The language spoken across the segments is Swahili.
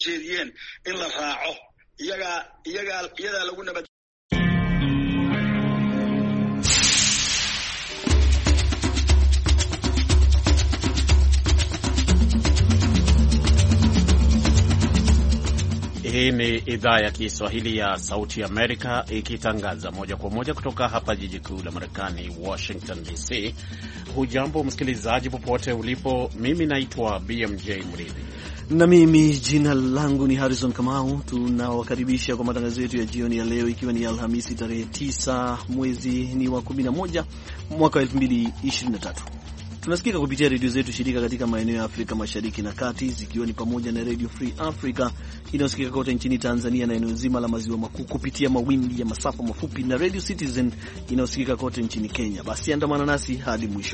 jeediyeen in la raaco iyaga lagu nabad. Hii ni idhaa ya Kiswahili ya Sauti Amerika ikitangaza moja kwa moja kutoka hapa jiji kuu la Marekani, Washington DC. Hujambo msikilizaji popote ulipo, mimi naitwa BMJ Mridhi. Na mimi jina langu ni Harrison Kamau. Tunawakaribisha kwa matangazo yetu ya jioni ya leo, ikiwa ni Alhamisi tarehe 9 mwezi ni wa 11 mwaka 2023. Tunasikika kupitia redio zetu shirika katika maeneo ya Afrika Mashariki na Kati, zikiwa ni pamoja na Radio Free Africa inayosikika kote nchini Tanzania na eneo zima la maziwa makuu kupitia mawimbi ya masafa mafupi, na Radio Citizen inayosikika kote nchini Kenya. Basi andamana nasi hadi mwisho.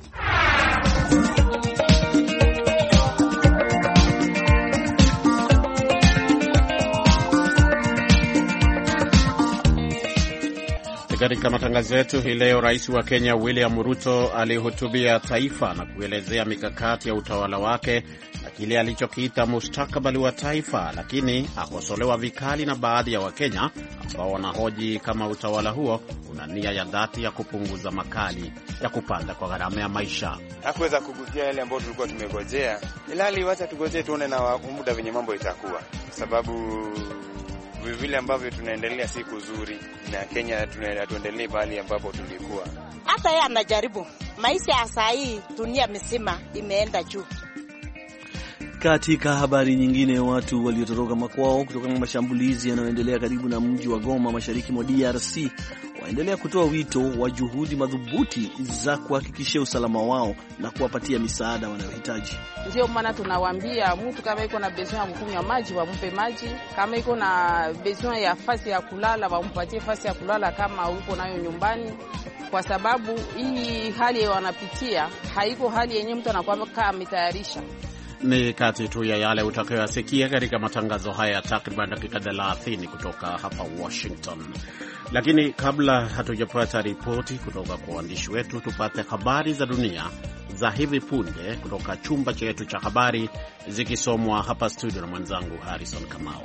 Katika matangazo yetu hii leo, rais wa Kenya William Ruto alihutubia taifa na kuelezea mikakati ya utawala wake na kile alichokiita mustakabali wa taifa, lakini akosolewa vikali na baadhi ya Wakenya ambao wanahoji kama utawala huo una nia ya dhati ya kupunguza makali ya kupanda kwa gharama ya maisha. Hakuweza kugusia yale ambayo tulikuwa tumegojea, ilhali wacha tugojee tuone na muda venye mambo itakuwa, sababu vile ambavyo tunaendelea siku nzuri na Kenya tuendelee bali ambapo tulikuwa. Hata yeye anajaribu. Maisha ya saa hii dunia mzima imeenda juu. Katika habari nyingine, watu waliotoroka makwao kutokana na mashambulizi yanayoendelea karibu na mji wa Goma mashariki mwa DRC waendelea kutoa wito wa juhudi madhubuti za kuhakikisha usalama wao na kuwapatia misaada wanayohitaji. Ndio maana tunawaambia mtu kama iko na besoin ya kukunywa maji wampe maji, kama iko na besoin ya fasi ya kulala wampatie fasi ya kulala kama uko nayo nyumbani, kwa sababu hii hali wanapitia haiko hali yenyewe mtu anakuwa kama ametayarisha. Ni kati tu ya yale utakayosikia katika matangazo haya takriban dakika 30 kutoka hapa Washington. Lakini kabla hatujapata ripoti kutoka kwa waandishi wetu, tupate habari za dunia za hivi punde kutoka chumba chetu cha habari, zikisomwa hapa studio na mwenzangu Harrison Kamau.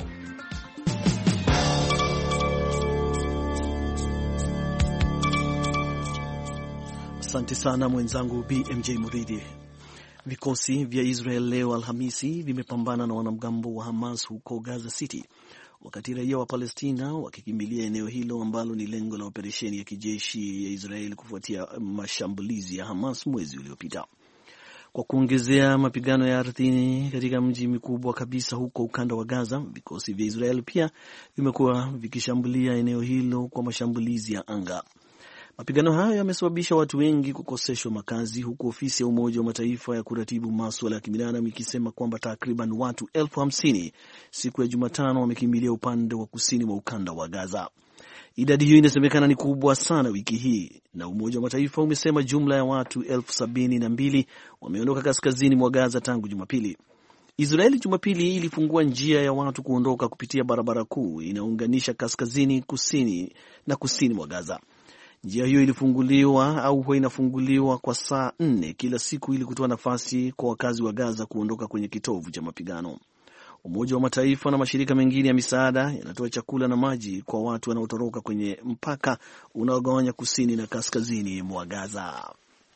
Asante sana mwenzangu BMJ Muridhi. Vikosi vya Israel leo Alhamisi vimepambana na wanamgambo wa Hamas huko Gaza City, wakati raia wa Palestina wakikimbilia eneo hilo ambalo ni lengo la operesheni ya kijeshi ya Israel kufuatia mashambulizi ya Hamas mwezi uliopita. Kwa kuongezea mapigano ya ardhini katika mji mkubwa kabisa huko ukanda wa Gaza, vikosi vya Israel pia vimekuwa vikishambulia eneo hilo kwa mashambulizi ya anga. Mapigano hayo yamesababisha watu wengi kukoseshwa makazi, huku ofisi ya Umoja wa Mataifa ya kuratibu masuala ya kibinadamu ikisema kwamba takriban watu 50,000 siku ya Jumatano wamekimbilia upande wa kusini mwa ukanda wa Gaza. Idadi hiyo inasemekana ni kubwa sana wiki hii, na Umoja wa Mataifa umesema jumla ya watu 72,000 wameondoka kaskazini mwa Gaza tangu Jumapili. Israeli Jumapili ilifungua njia ya watu kuondoka kupitia barabara kuu inaunganisha kaskazini, kusini na kusini mwa Gaza. Njia hiyo ilifunguliwa au huwa inafunguliwa kwa saa 4 kila siku ili kutoa nafasi kwa wakazi wa Gaza kuondoka kwenye kitovu cha mapigano. Umoja wa Mataifa na mashirika mengine ya misaada yanatoa chakula na maji kwa watu wanaotoroka kwenye mpaka unaogawanya kusini na kaskazini mwa Gaza.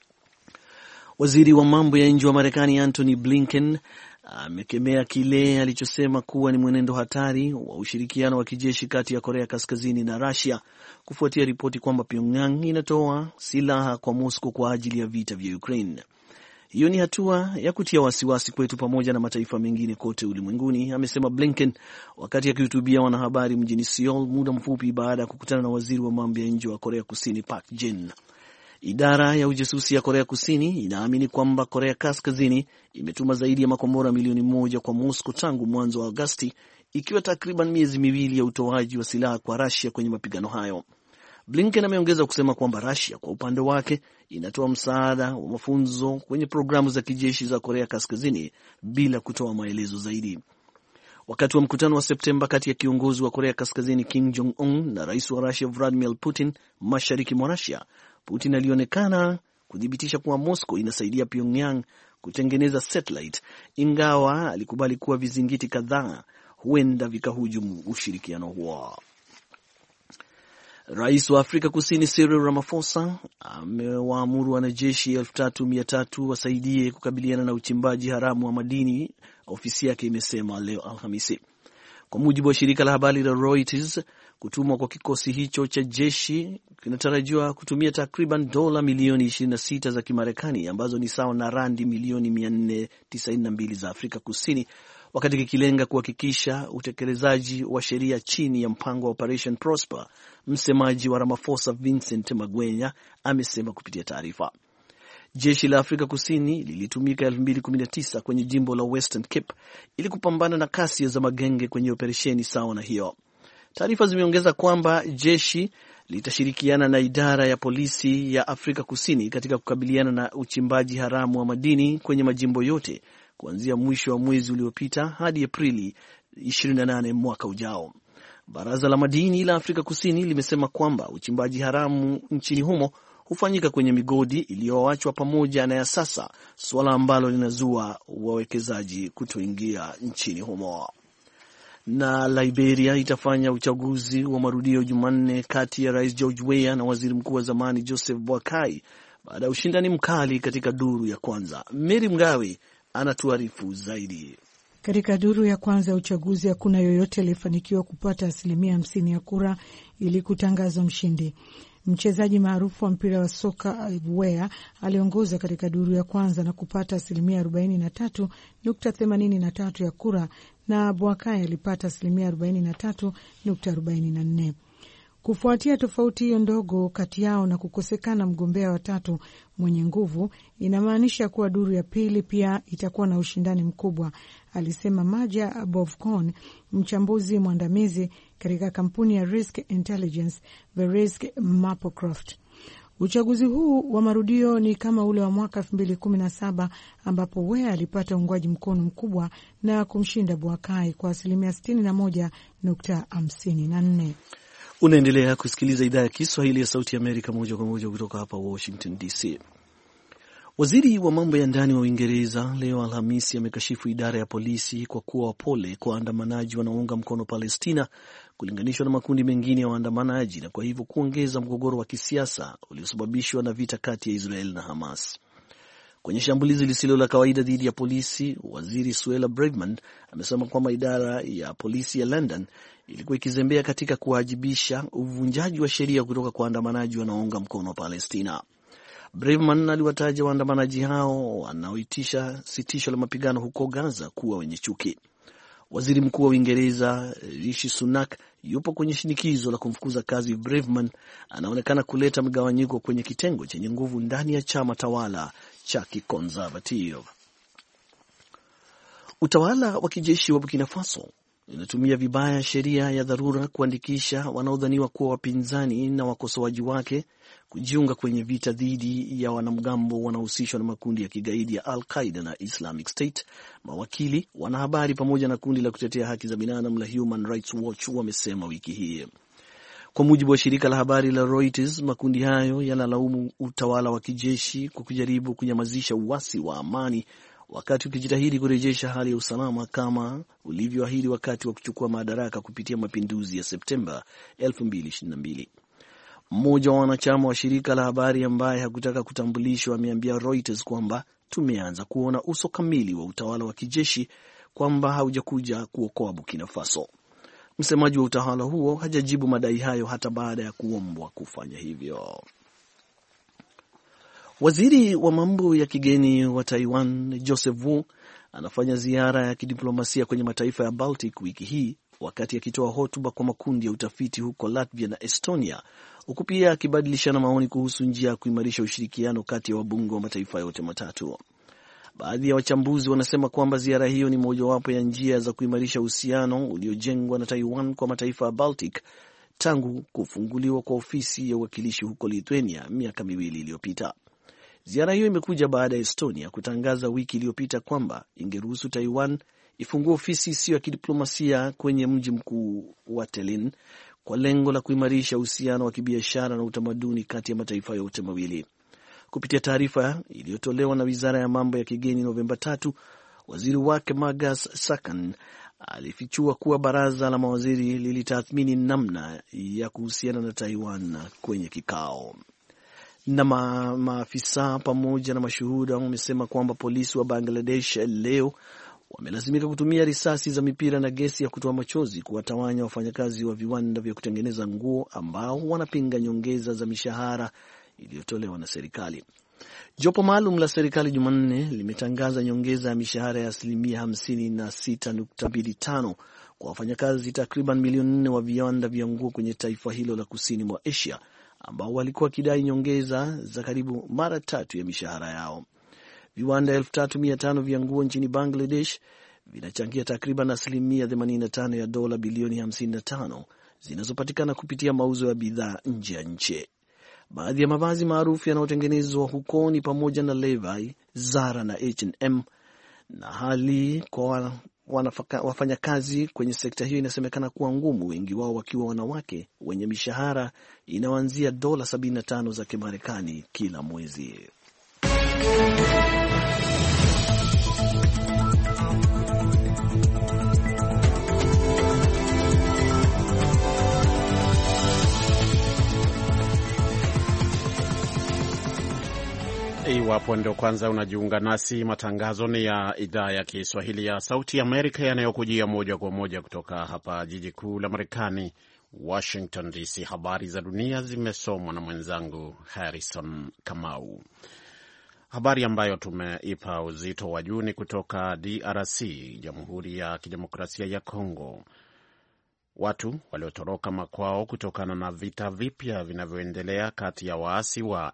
Waziri wa mambo ya nje wa Marekani Antony Blinken amekemea kile alichosema kuwa ni mwenendo hatari wa ushirikiano wa kijeshi kati ya Korea Kaskazini na Russia kufuatia ripoti kwamba Pyongyang inatoa silaha kwa Moscow kwa ajili ya vita vya Ukraine. Hiyo ni hatua ya kutia wasiwasi kwetu pamoja na mataifa mengine kote ulimwenguni, amesema Blinken wakati akihutubia wanahabari mjini Seoul muda mfupi baada ya kukutana na waziri wa mambo ya nje wa Korea Kusini Park Jin. Idara ya ujasusi ya Korea Kusini inaamini kwamba Korea Kaskazini imetuma zaidi ya makombora milioni 1 kwa Moscow tangu mwanzo wa Agosti, ikiwa takriban miezi miwili ya utoaji wa silaha kwa Russia kwenye mapigano hayo. Blinken ameongeza kusema kwamba Russia kwa upande wake inatoa msaada wa mafunzo kwenye programu za kijeshi za Korea Kaskazini bila kutoa maelezo zaidi. Wakati wa mkutano wa Septemba kati ya kiongozi wa Korea Kaskazini Kim Jong-un na rais wa Russia Vladimir Putin mashariki mwa Russia, Putin alionekana kudhibitisha kuwa Moscow inasaidia Pyongyang kutengeneza satellite, ingawa alikubali kuwa vizingiti kadhaa huenda vikahujumu ushirikiano huo. Rais wa Afrika Kusini Cyril Ramaphosa amewaamuru wanajeshi 3,300 wasaidie kukabiliana na uchimbaji haramu wa madini, ofisi yake imesema leo Alhamisi. Kwa mujibu wa shirika la habari la Reuters, kutumwa kwa kikosi hicho cha jeshi kinatarajiwa kutumia takriban dola milioni 26 za Kimarekani, ambazo ni sawa na randi milioni 492 za Afrika Kusini, wakati kikilenga kuhakikisha utekelezaji wa sheria chini ya mpango wa Operation Prosper. Msemaji wa Ramaphosa Vincent Magwenya amesema kupitia taarifa. Jeshi la Afrika Kusini lilitumika 2019 kwenye jimbo la Western Cape ili kupambana na kasi za magenge kwenye operesheni sawa na hiyo. Taarifa zimeongeza kwamba jeshi litashirikiana na idara ya polisi ya Afrika Kusini katika kukabiliana na uchimbaji haramu wa madini kwenye majimbo yote kuanzia mwisho wa mwezi uliopita hadi Aprili 28 mwaka ujao. Baraza la madini la Afrika Kusini limesema kwamba uchimbaji haramu nchini humo hufanyika kwenye migodi iliyoachwa pamoja na ya sasa, suala ambalo linazua wawekezaji kutoingia nchini humo. Na Liberia itafanya uchaguzi wa marudio Jumanne kati ya Rais George Weah na Waziri Mkuu wa zamani Joseph Boakai baada ya ushindani mkali katika duru ya kwanza. Mary Mgawe anatuarifu zaidi. Katika duru ya kwanza ya uchaguzi hakuna yoyote aliyefanikiwa kupata 50% ya kura ili kutangazwa mshindi. Mchezaji maarufu wa mpira wa soka Weah aliongoza katika duru ya kwanza na kupata 43.83% ya kura, na Boakai alipata 43.44%. Kufuatia tofauti hiyo ndogo kati yao na kukosekana mgombea wa tatu mwenye nguvu, inamaanisha kuwa duru ya pili pia itakuwa na ushindani mkubwa, alisema Maja Bovcon, mchambuzi mwandamizi katika kampuni ya Risk Intelligence The Risk Maplecroft. Uchaguzi huu wa marudio ni kama ule wa mwaka 2017 ambapo Weah alipata uungwaji mkono mkubwa na kumshinda Boakai kwa 61.54%. Unaendelea kusikiliza idhaa ya Kiswahili ya Sauti ya Amerika moja kwa moja kutoka hapa Washington DC. Waziri wa mambo ya ndani wa Uingereza leo Alhamisi amekashifu idara ya polisi kwa kuwa wapole kwa waandamanaji wanaounga mkono Palestina kulinganishwa na makundi mengine ya waandamanaji, na kwa hivyo kuongeza mgogoro wa kisiasa uliosababishwa na vita kati ya Israel na Hamas. Kwenye shambulizi lisilo la kawaida dhidi ya polisi, waziri Suella Braverman amesema kwamba idara ya polisi ya London ilikuwa ikizembea katika kuwajibisha uvunjaji wa sheria kutoka kwa waandamanaji wanaounga mkono wa Palestina. Braverman aliwataja waandamanaji hao wanaoitisha sitisho la mapigano huko Gaza kuwa wenye chuki. Waziri Mkuu wa Uingereza Rishi Sunak yupo kwenye shinikizo la kumfukuza kazi Braverman. Anaonekana kuleta mgawanyiko kwenye kitengo chenye nguvu ndani ya chama tawala cha Conservative. Utawala wa kijeshi wa Burkina Faso unatumia vibaya sheria ya dharura kuandikisha wanaodhaniwa kuwa wapinzani na wakosoaji wake kujiunga kwenye vita dhidi ya wanamgambo wanaohusishwa na makundi ya kigaidi ya Al-Qaeda na Islamic State. Mawakili, wanahabari pamoja na kundi la kutetea haki za binadamu la Human Rights Watch wamesema wiki hii. Kwa mujibu wa shirika la habari la Reuters, makundi hayo yanalaumu utawala wa kijeshi kwa kujaribu kunyamazisha uasi wa amani wakati ukijitahidi kurejesha hali ya usalama kama ulivyoahidi wakati wa kuchukua madaraka kupitia mapinduzi ya Septemba 2022. Mmoja wa wanachama wa shirika la habari ambaye hakutaka kutambulishwa ameambia Reuters kwamba tumeanza kuona uso kamili wa utawala wa kijeshi, kwamba haujakuja kuokoa Burkina Faso. Msemaji wa utawala huo hajajibu madai hayo hata baada ya kuombwa kufanya hivyo. Waziri wa mambo ya kigeni wa Taiwan Joseph Wu anafanya ziara ya kidiplomasia kwenye mataifa ya Baltic wiki hii, wakati akitoa hotuba kwa makundi ya utafiti huko Latvia na Estonia, huku pia akibadilishana maoni kuhusu njia ya kuimarisha ushirikiano kati ya wabunge wa mataifa yote matatu. Baadhi ya wachambuzi wanasema kwamba ziara hiyo ni mojawapo ya njia za kuimarisha uhusiano uliojengwa na Taiwan kwa mataifa ya Baltic tangu kufunguliwa kwa ofisi ya uwakilishi huko Lithuania miaka 2 iliyopita. Ziara hiyo imekuja baada ya Estonia kutangaza wiki iliyopita kwamba ingeruhusu Taiwan ifungue ofisi isiyo ya kidiplomasia kwenye mji mkuu wa Tallinn kwa lengo la kuimarisha uhusiano wa kibiashara na utamaduni kati ya mataifa yote mawili. Kupitia taarifa iliyotolewa na wizara ya mambo ya kigeni Novemba 3, waziri wake Magas Sakan alifichua kuwa baraza la mawaziri lilitathmini namna ya kuhusiana na Taiwan kwenye kikao. Na maafisa pamoja na mashuhuda wamesema kwamba polisi wa Bangladesh leo wamelazimika kutumia risasi za mipira na gesi ya kutoa machozi kuwatawanya wafanyakazi wa viwanda vya kutengeneza nguo ambao wanapinga nyongeza za mishahara iliyotolewa na serikali. Jopo maalum la serikali Jumanne limetangaza nyongeza ya mishahara ya 56.25 kwa wafanyakazi takriban milioni 4 wa viwanda vya nguo kwenye taifa hilo la kusini mwa Asia, ambao walikuwa wakidai nyongeza za karibu mara 3 ya mishahara yao. Viwanda 3,500 vya nguo nchini Bangladesh vinachangia takriban 85% ya dola bilioni 55 zinazopatikana kupitia mauzo ya bidhaa nje ya nchi. Baadhi ya mavazi maarufu yanayotengenezwa huko ni pamoja na Levi, Zara na H&M, na hali kwa wafanyakazi kwenye sekta hiyo inasemekana kuwa ngumu, wengi wao wakiwa wanawake wenye mishahara inayoanzia dola 75 za Kimarekani kila mwezi. Iwapo ndio kwanza unajiunga nasi, matangazo ni ya idhaa ya Kiswahili ya Sauti Amerika yanayokujia moja kwa moja kutoka hapa jiji kuu la Marekani, Washington DC. Habari za dunia zimesomwa na mwenzangu Harrison Kamau. Habari ambayo tumeipa uzito wa juu ni kutoka DRC, Jamhuri ya Kidemokrasia ya Kongo. Watu waliotoroka makwao kutokana na vita vipya vinavyoendelea kati ya waasi wa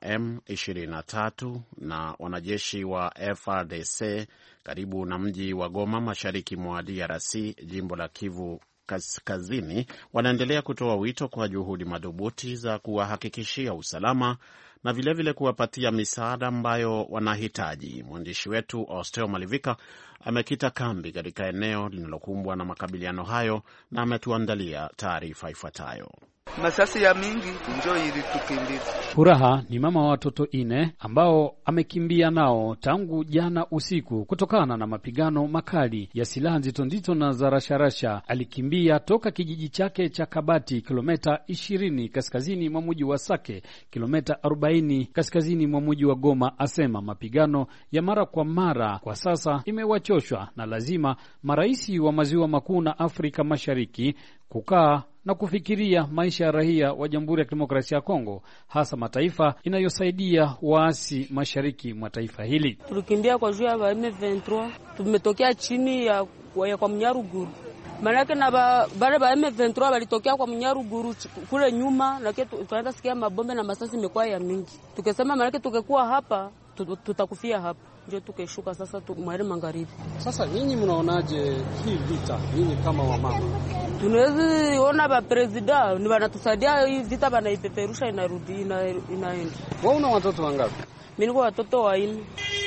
M23 na wanajeshi wa FARDC karibu na mji wa Goma, mashariki mwa DRC, jimbo la Kivu Kaskazini, wanaendelea kutoa wito kwa juhudi madhubuti za kuwahakikishia usalama na vilevile kuwapatia misaada ambayo wanahitaji. Mwandishi wetu Osteo Malivika amekita kambi katika eneo linalokumbwa na makabiliano hayo na ametuandalia taarifa ifuatayo. Masasi ya mingi njoo ilitukimbiza. Furaha ni mama wa watoto 4 ambao amekimbia nao tangu jana usiku kutokana na mapigano makali ya silaha nzito na za rasharasha. Alikimbia toka kijiji chake cha Kabati, kilomita 20 kaskazini mwa mji wa Sake, kilomita 40 kaskazini mwa mji wa Goma. Asema mapigano ya mara kwa mara kwa sasa imewachoshwa na lazima maraisi wa maziwa makuu na Afrika Mashariki kukaa na kufikiria maisha ya raia wa Jamhuri ya Kidemokrasia ya Kongo, hasa mataifa inayosaidia waasi mashariki mwa taifa hili. Tulikimbia kwa juu ya M23, tumetokea chini ya kwa Mnyaruguru. Manake na bale ba M23 walitokea kwa Mnyaruguru kule nyuma, lakini tunaanza sikia mabombe na masasi imekuwa ya mingi. Tukisema manake tukekuwa hapa tutakufia hapa. Ndio tukeshuka sasa mwari magharibi. Sasa nyinyi mnaonaje hii vita? Nyinyi kama wamama. Tunaweza ona ba president ni wanatusaidia hii vita, banaipeperusha inarudi inaenda. Wewe una watoto wangapi? Mimi niko watoto 4.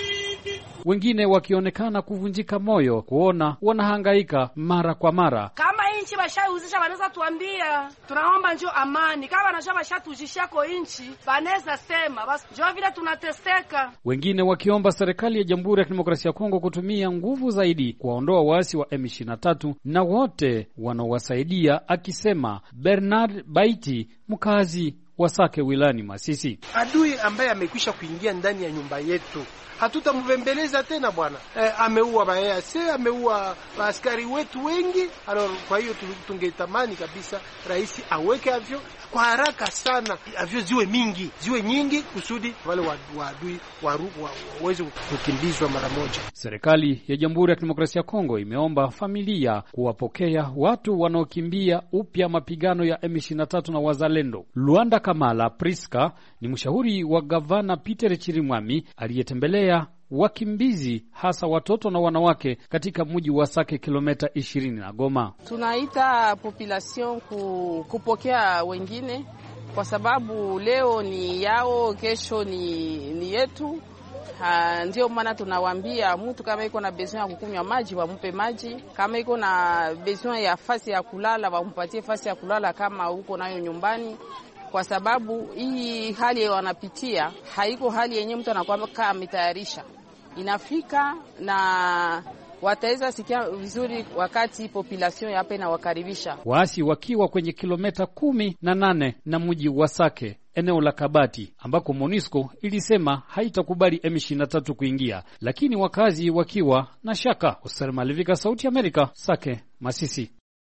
Wengine wakionekana kuvunjika moyo kuona wanahangaika mara kwa mara. Kama inchi bashauzisha wanaweza tuambia, tunaomba njoo amani. Kama wanasha bashatujisha kwa inchi, wanaweza sema basi njoo vile tunateseka. Wengine wakiomba serikali ya Jamhuri ya Kidemokrasia ya Kongo kutumia nguvu zaidi kuwaondoa waasi wa M23 na wote wanaowasaidia, akisema Bernard Baiti, mkazi wa Sake wilani Masisi. Adui ambaye amekwisha kuingia ndani ya nyumba yetu, hatutamvembeleza tena bwana. Ameua baadhi, ameua askari wetu wengi. Kwa hiyo tungetamani kabisa rais aweke avyo kwa haraka sana, avyo ziwe mingi, ziwe nyingi, kusudi wale waadui waweze kukimbizwa mara moja. Serikali ya Jamhuri ya Kidemokrasia ya Kongo imeomba familia kuwapokea watu wanaokimbia upya mapigano ya M23 na wazalendo. Luanda Kamala Priska ni mshauri wa gavana Peter Chirimwami aliyetembelea wakimbizi hasa watoto na wanawake katika mji wa Sake, kilomita 20 na Goma. Tunaita population kupokea wengine kwa sababu leo ni yao, kesho ni yetu. Ndio maana tunawaambia mtu kama iko na besoin ya kukunywa maji wampe maji, kama iko na besoin ya fasi ya kulala wampatie fasi ya kulala kama uko nayo nyumbani. kwa sababu hii hali wanapitia haiko hali yenye mtu anakuwa kama ametayarisha. Inafika na wataweza sikia vizuri wakati population hapa inawakaribisha. Waasi wakiwa kwenye kilomita 18 na mji wa Sake, eneo la Kabati, ambako MONUSCO ilisema haitakubali M23 kuingia, lakini wakazi wakiwa na shaka. Oser Malivika, Sauti ya Amerika, Sake, Masisi.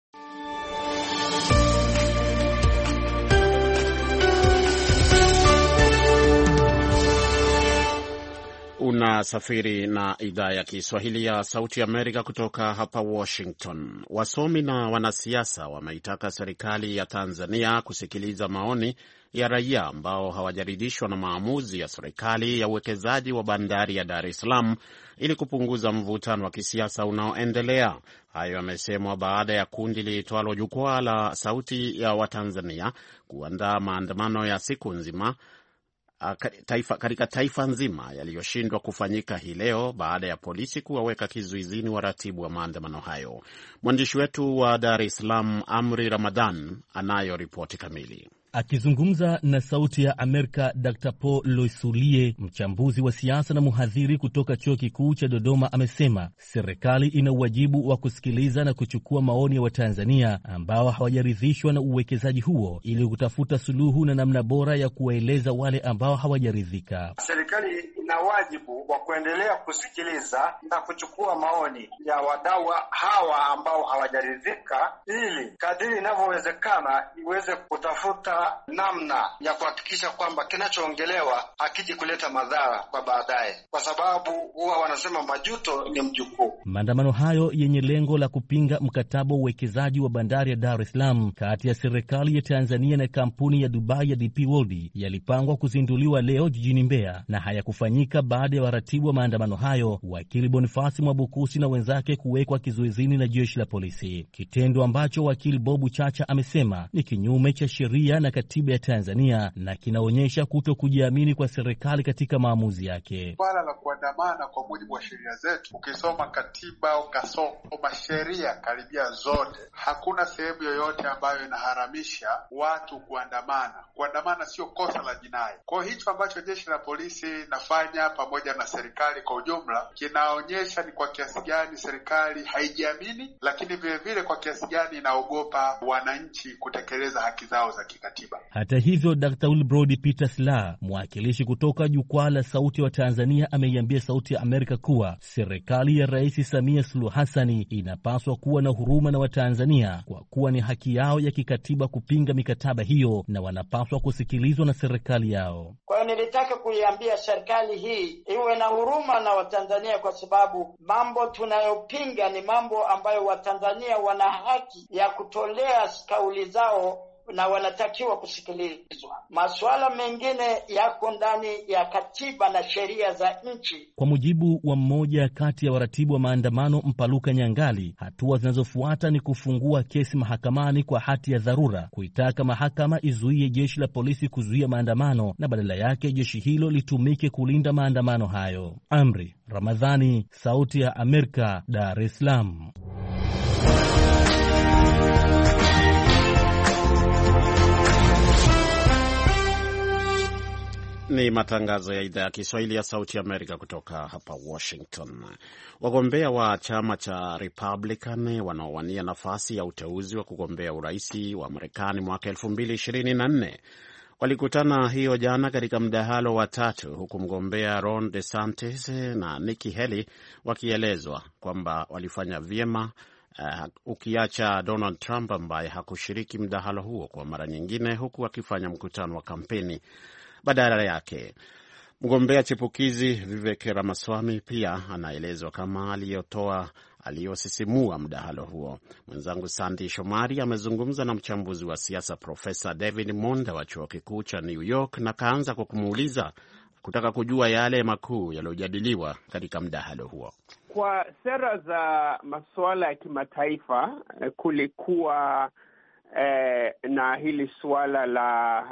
Unasafiri na idhaa ya Kiswahili ya Sauti Amerika kutoka hapa Washington. Wasomi na wanasiasa wameitaka serikali ya Tanzania kusikiliza maoni ya raia ambao hawajaridhishwa na maamuzi ya serikali ya uwekezaji wa bandari ya Dar es Salaam ili kupunguza mvutano wa kisiasa unaoendelea. Hayo yamesemwa baada ya kundi liitwalo Jukwaa la Sauti ya Watanzania kuandaa maandamano ya siku nzima katika taifa nzima yaliyoshindwa kufanyika hii leo baada ya polisi kuwaweka kizuizini waratibu wa maandamano hayo. Mwandishi wetu wa Dar es Salaam, Amri Ramadhan, anayo ripoti kamili. Akizungumza na Sauti ya Amerika, Dr. Paul Loisulie, mchambuzi wa siasa na mhadhiri kutoka Chuo Kikuu cha Dodoma, amesema serikali ina uwajibu wa kusikiliza na kuchukua maoni ya Watanzania ambao hawajaridhishwa na uwekezaji huo ili kutafuta suluhu na namna bora ya kuwaeleza wale ambao hawajaridhika. Serikali ina wajibu wa kuendelea kusikiliza na kuchukua maoni ya wadau hawa ambao hawajaridhika ili kadiri inavyowezekana iweze kutafuta namna ya kuhakikisha kwamba kinachoongelewa hakiji kuleta madhara kwa baadaye, kwa sababu huwa wanasema majuto ni mjukuu. Maandamano hayo yenye lengo la kupinga mkataba wa uwekezaji wa bandari ya Dar es Salaam kati ya serikali ya Tanzania na kampuni ya Dubai ya DP World yalipangwa kuzinduliwa leo jijini Mbeya na hayakufanyika baada ya waratibu wa maandamano hayo, wakili Bonifasi Mwabukusi na wenzake, kuwekwa kizuizini na jeshi la polisi, kitendo ambacho wakili Bobu Chacha amesema ni kinyume cha sheria na katiba ya Tanzania na kinaonyesha kutokujiamini kwa serikali katika maamuzi yake. Swala la kuandamana kwa mujibu wa sheria zetu, ukisoma katiba, ukasoma sheria karibia zote, hakuna sehemu yoyote ambayo inaharamisha watu kuandamana. Kuandamana sio kosa la jinai. Kwa hicho ambacho jeshi la polisi nafanya pamoja na serikali kwa ujumla kinaonyesha ni kwa kiasi gani serikali haijiamini, lakini vile vile kwa kiasi gani inaogopa wananchi kutekeleza haki zao za kikatiba. Hata hivyo, Dr. Wilbrod Peter Slaa, mwakilishi kutoka Jukwaa la Sauti wa Tanzania, ameiambia Sauti ya Amerika kuwa serikali ya Rais Samia Suluhu Hassani inapaswa kuwa na huruma na Watanzania kwa kuwa ni haki yao ya kikatiba kupinga mikataba hiyo na wanapaswa kusikilizwa na serikali yao. Kwa hiyo nilitaka kuiambia serikali hii iwe na huruma na Watanzania, kwa sababu mambo tunayopinga ni mambo ambayo Watanzania wana haki ya kutolea kauli zao na wanatakiwa kusikilizwa. Masuala mengine yako ndani ya katiba na sheria za nchi. Kwa mujibu wa mmoja kati ya waratibu wa maandamano, Mpaluka Nyangali, hatua zinazofuata ni kufungua kesi mahakamani kwa hati ya dharura, kuitaka mahakama izuie jeshi la polisi kuzuia maandamano na badala yake jeshi hilo litumike kulinda maandamano hayo. Amri Ramadhani, Sauti ya Amerika, Dar es Salaam. Ni matangazo ya idhaa ya Kiswahili ya Sauti Amerika kutoka hapa Washington. Wagombea wa chama cha Republican wanaowania nafasi ya uteuzi wa kugombea uraisi wa Marekani mwaka 2024 walikutana hiyo jana katika mdahalo wa tatu, huku mgombea Ron DeSantis na Nikki Haley wakielezwa kwamba walifanya vyema, ukiacha Donald Trump ambaye hakushiriki mdahalo huo kwa mara nyingine, huku akifanya mkutano wa kampeni badala yake. Mgombea chipukizi Vivek Ramaswamy pia anaelezwa kama aliyosisimua mdahalo huo. Mwenzangu Sandy Shomari amezungumza na mchambuzi wa siasa Profesa David Monda wa chuo kikuu cha New York na kaanza kwa kumuuliza kutaka kujua yale makuu yaliyojadiliwa katika mdahalo huo. Kwa sera za masuala ya kimataifa kulikuwa na hili suala la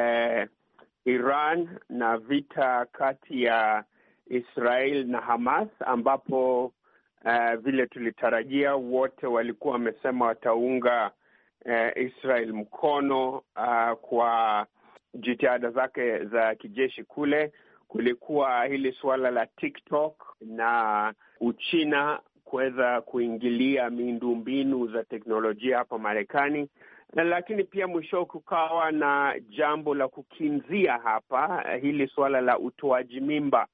Iran na vita kati ya Israel na Hamas, ambapo vile tulitarajia wote walikuwa wamesema wataunga Israel mkono kwa jitihada zake za kijeshi kule. Kulikuwa hili suala la TikTok na Uchina kuweza kuingilia miundombinu za teknolojia hapa Marekani, lakini pia mwisho kukawa na jambo la kukinzia hapa, hili suala la utoaji mimba,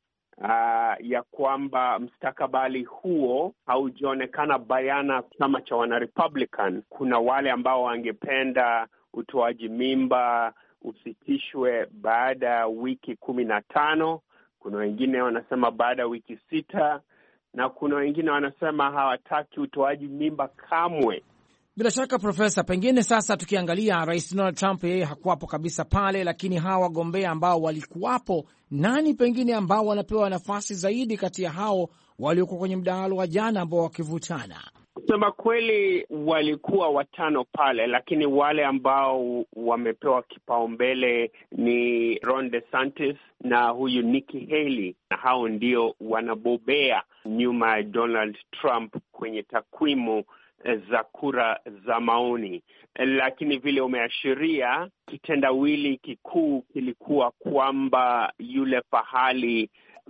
ya kwamba mstakabali huo haujaonekana bayana chama cha wana-Republican. Kuna wale ambao wangependa utoaji mimba usitishwe baada ya wiki 15. Kuna wengine wanasema baada ya wiki 6, na kuna wengine wanasema hawataki utoaji mimba kamwe. Bila shaka Profesa, pengine sasa tukiangalia Rais Donald Trump, yeye hakuwapo kabisa pale, lakini hawa wagombea ambao walikuwapo, nani pengine ambao wanapewa nafasi zaidi kati ya hao waliokuwa kwenye mdahalo wa jana ambao wakivutana? Kusema kweli walikuwa 5 pale, lakini wale ambao wamepewa kipaumbele ni Ron DeSantis na huyu Nikki Haley, na hao ndio wanabobea nyuma ya Donald Trump kwenye takwimu za kura za maoni. Lakini vile umeashiria, kitendawili kikuu kilikuwa kwamba yule fahali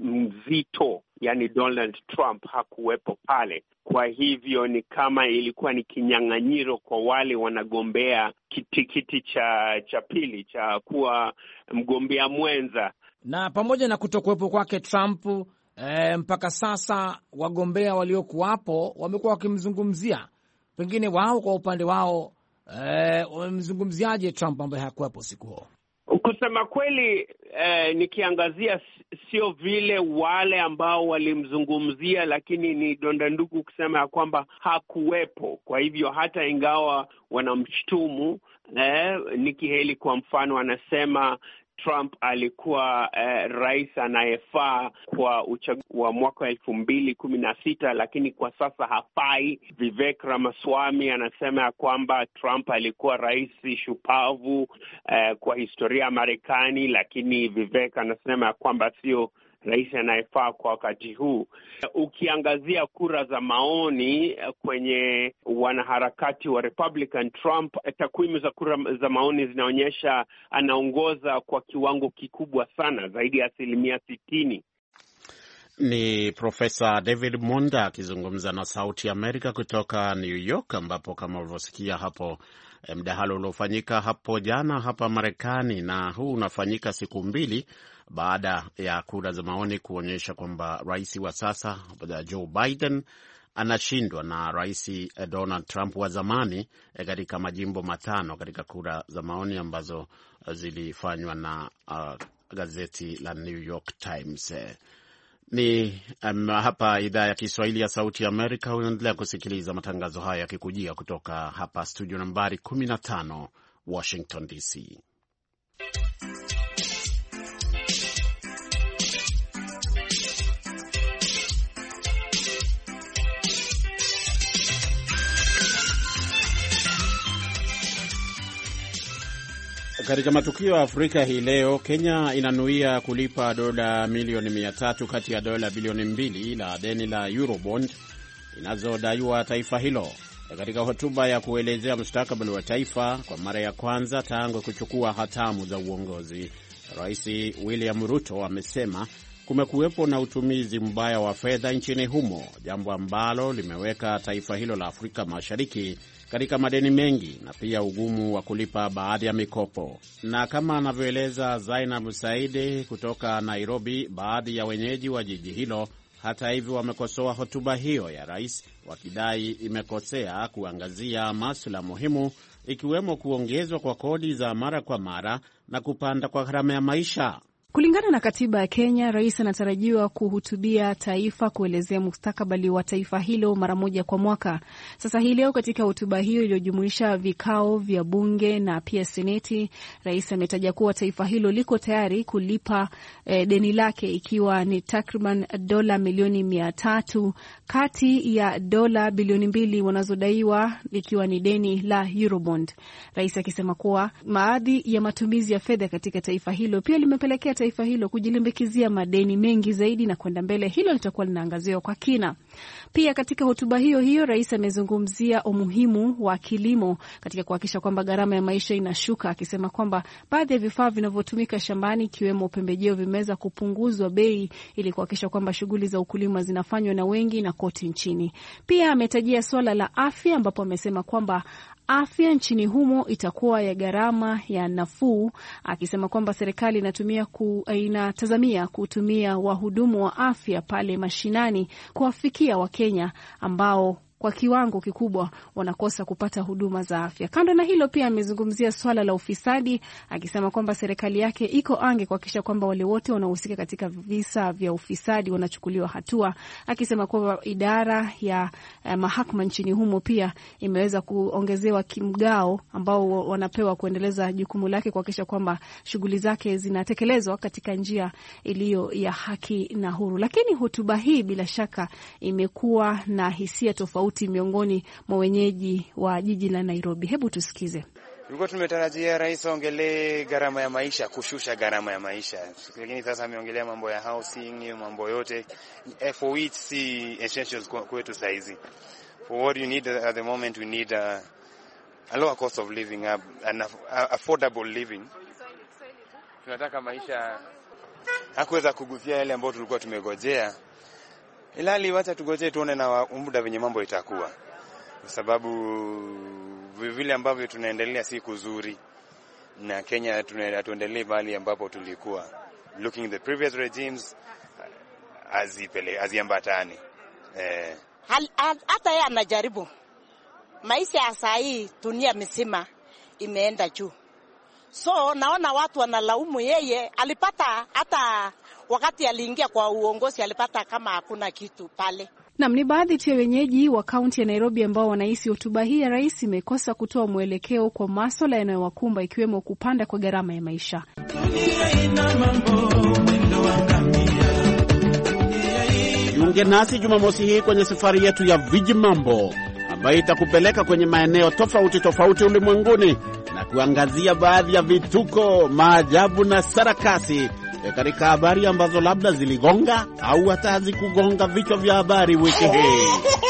mzito, yani Donald Trump, hakuwepo pale. Kwa hivyo ni kama ilikuwa ni kinyang'anyiro kwa wale wanagombea kiti cha pili cha kuwa mgombea mwenza. Na pamoja na kutokuwepo kwake Trump, mpaka sasa wagombea waliokuwapo wamekuwa wakimzungumzia. Pengine wao kwa upande wao wamemzungumziaje Trump ambaye hakuwepo siku huo? Kusema kweli, nikiangazia sio vile wale ambao walimzungumzia, lakini ni donda ndugu kusema ya kwamba hakuwepo. Kwa hivyo hata ingawa wanamshtumu, Nikki Haley kwa mfano anasema Trump alikuwa rais anayefaa kwa uchaguzi wa mwaka 2016, lakini kwa sasa hafai. Vivek Ramaswamy anasema ya kwamba Trump alikuwa rais shupavu kwa historia ya Marekani, lakini Vivek anasema ya kwamba sio rais anayefaa kwa wakati huu. Ukiangazia kura za maoni kwenye wanaharakati wa Republican, Trump, takwimu za kura za maoni zinaonyesha anaongoza kwa kiwango kikubwa sana, zaidi ya 60%. Ni Profesa David Monda akizungumza na Sauti Amerika kutoka New York, ambapo kama ulivyosikia hapo, mdahalo uliofanyika hapo jana hapa Marekani, na huu unafanyika siku 2 baada ya kura za maoni kuonyesha kwamba rais wa sasa Joe Biden anashindwa na rais Donald Trump wa zamani katika majimbo 5 katika kura za maoni ambazo zilifanywa na gazeti la New York Times. Ni hapa idhaa ya Kiswahili ya Sauti ya Amerika. Unaendelea kusikiliza matangazo haya yakikujia kutoka hapa studio nambari 15 Washington DC. Katika matukio ya Afrika hii leo, Kenya inanuia kulipa dola milioni 300 kati ya dola bilioni 2 la deni la Eurobond inazodaiwa taifa hilo. Katika hotuba ya kuelezea mustakabali wa taifa kwa mara ya kwanza tangu kuchukua hatamu za uongozi, Rais William Ruto amesema kumekuwepo na utumizi mbaya wa fedha nchini humo, jambo ambalo limeweka taifa hilo la Afrika Mashariki katika madeni mengi na pia ugumu wa kulipa baadhi ya mikopo. Na kama anavyoeleza Zainab Saidi kutoka Nairobi, baadhi ya wenyeji wa jiji hilo hata hivyo wamekosoa hotuba hiyo ya rais, wakidai imekosea kuangazia masuala muhimu ikiwemo kuongezwa kwa kodi za mara kwa mara na kupanda kwa gharama ya maisha. Kulingana na katiba ya Kenya, rais anatarajiwa kuhutubia taifa kuelezea mustakabali wa taifa hilo mara moja kwa mwaka. Sasa hii leo katika hotuba hiyo iliyojumuisha vikao vya bunge na pia seneti, rais ametaja kuwa taifa hilo liko tayari kulipa deni lake, ikiwa ni takriban dola milioni 300 kati ya dola bilioni 2 wanazodaiwa, ikiwa ni deni la Eurobond. Rais akisema kuwa baadhi ya matumizi ya fedha katika taifa hilo pia limepelekea taifa hilo kujilimbikizia madeni mengi zaidi na kwenda mbele. Hilo litakuwa linaangaziwa kwa kina. Pia katika hotuba hiyo rais amezungumzia umuhimu wa kilimo katika kuhakikisha kwamba gharama ya maisha inashuka, akisema kwamba baadhi ya vifaa vinavyotumika shambani ikiwemo pembejeo vimeweza kupunguzwa bei ili kuhakikisha kwamba shughuli za ukulima zinafanywa na wengi na kote nchini. Pia ametajia swala la afya ambapo amesema kwamba afya nchini humo itakuwa ya gharama ya nafuu, akisema kwamba serikali inatazamia kutumia wahudumu wa afya pale mashinani kuwafikia Wakenya ambao kwa kiwango kikubwa wanakosa kupata huduma za afya. Kando na hilo, pia amezungumzia swala la ufisadi, akisema kwamba serikali yake iko ange kuhakikisha kwamba wale wote wanaohusika katika visa vya ufisadi wanachukuliwa hatua, akisema kwamba idara ya mahakama nchini humo pia imeweza kuongezewa kimgao ambao wanapewa kuendeleza jukumu lake kuhakikisha kwamba shughuli zake zinatekelezwa katika njia iliyo ya haki na huru. Lakini hotuba hii bila shaka imekuwa na hisia tofauti miongoni mwa wenyeji wa jiji la Nairobi. Hebu tusikize. Tulikuwa tumetarajia rais aongelee gharama ya maisha, kushusha gharama ya maisha. Lakini sasa ameongelea mambo ya housing, mambo yote for which si essentials kwetu saizi. For what you need at the moment, we need a lower cost of living, an affordable living. Tunataka maisha hakuweza kugusia yale ambayo tulikuwa tumegojea. Ilali wacha tugojee tuone na muda venye mambo itakuwa. Kwa sababu vile ambavyo tunaendelea si kuzuri na Kenya tuendelee bali ambapo tulikuwa. Looking the previous regimes aziambatani. Hata yeye anajaribu. Maisha ya saa hii dunia mzima imeenda juu. So naona watu wanalaumu yeye, alipata hata wakati aliingia kwa uongozi alipata kama hakuna kitu pale. Naam, ni baadhi tu ya wenyeji wa kaunti ya Nairobi ambao wanahisi hotuba hii ya rais imekosa kutoa mwelekeo kwa masuala yanayowakumba ikiwemo kupanda kwa gharama ya maisha. Jiunge nasi Jumamosi hii kwenye safari yetu ya Viji Mambo ambayo itakupeleka kwenye maeneo tofauti ulimwenguni na kuangazia baadhi ya vituko, maajabu na sarakasi katika habari ambazo labda ziligonga au hata hazikugonga vichwa vya habari wiki hii.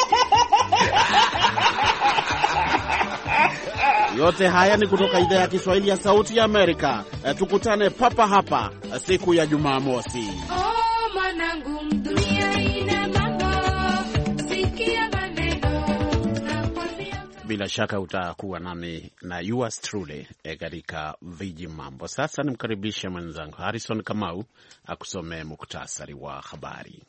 Yote haya ni kutoka idhaa ya Kiswahili ya Sauti ya Amerika. Tukutane papa hapa siku ya Jumamosi. Bila shaka utakuwa nami na yours truly katika Viji Mambo. Sasa nimkaribishe mwenzangu Harrison Kamau akusomee muktasari wa habari.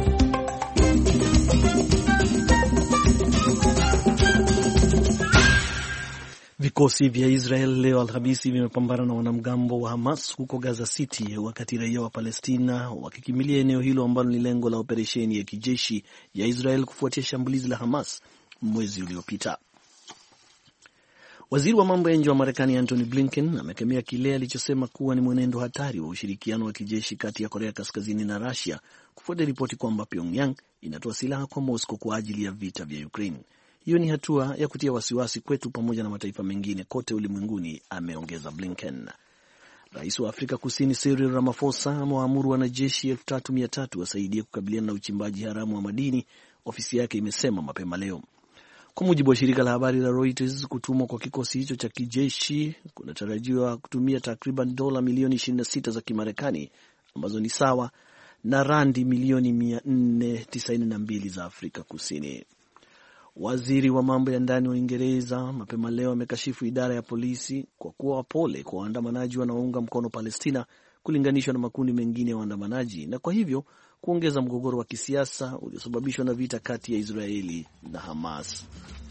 Vikosi vya Israel leo Alhamisi vimepambana na wanamgambo wa Hamas huko Gaza City, wakati raia wa Palestina wakikimbilia eneo hilo ambalo ni lengo la operesheni ya kijeshi ya Israel kufuatia shambulizi la Hamas mwezi uliopita. Waziri wa mambo ya nje wa Marekani Antony Blinken amekemea kile alichosema kuwa ni mwenendo hatari wa ushirikiano wa kijeshi kati ya Korea Kaskazini na Russia kufuatia ripoti kwamba Pyongyang inatoa silaha kwa Moscow kwa ajili ya vita vya Ukraine. Hiyo ni hatua ya kutia wasiwasi kwetu pamoja na mataifa mengine kote ulimwenguni, ameongeza Blinken. Rais wa Afrika Kusini Cyril Ramaphosa amewaamuru wanajeshi 3,300 wasaidie kukabiliana na uchimbaji haramu wa madini, ofisi yake imesema mapema leo. Kwa mujibu wa shirika la habari la Reuters, kutumwa kwa kikosi hicho cha kijeshi kunatarajiwa kutumia takriban dola milioni 26 za Kimarekani ambazo ni sawa na randi milioni 492 za Afrika Kusini. Waziri wa mambo ya ndani wa Uingereza mapema leo amekashifu idara ya polisi kwa kuwa wapole kwa waandamanaji wanaounga mkono Palestina kulinganishwa na makundi mengine ya waandamanaji, na kwa hivyo kuongeza mgogoro wa kisiasa uliosababishwa na vita kati ya Israeli na Hamas.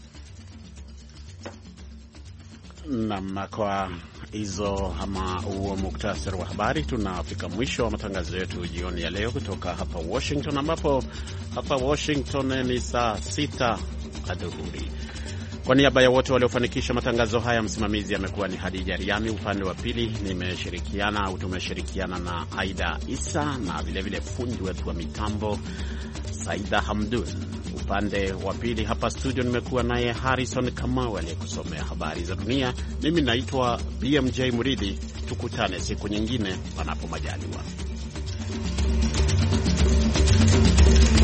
Na kwa hizo ama huo muktasari wa habari tunafika mwisho wa matangazo yetu jioni ya leo kutoka hapa Washington, ambapo hapa Washington ni saa 6 adhuhuri. Kwa niaba ya wote waliofanikisha matangazo haya, msimamizi amekuwa ni Hadija Riami, upande wa pili tumeshirikiana na Aida Isa, na vilevile fundi wetu wa mitambo Saida Hamdun. Upande wa pili hapa studio nimekuwa naye Harrison Kamau aliyekusomea habari za dunia. Mimi naitwa BMJ Muridhi. Tukutane siku nyingine panapo majaliwa.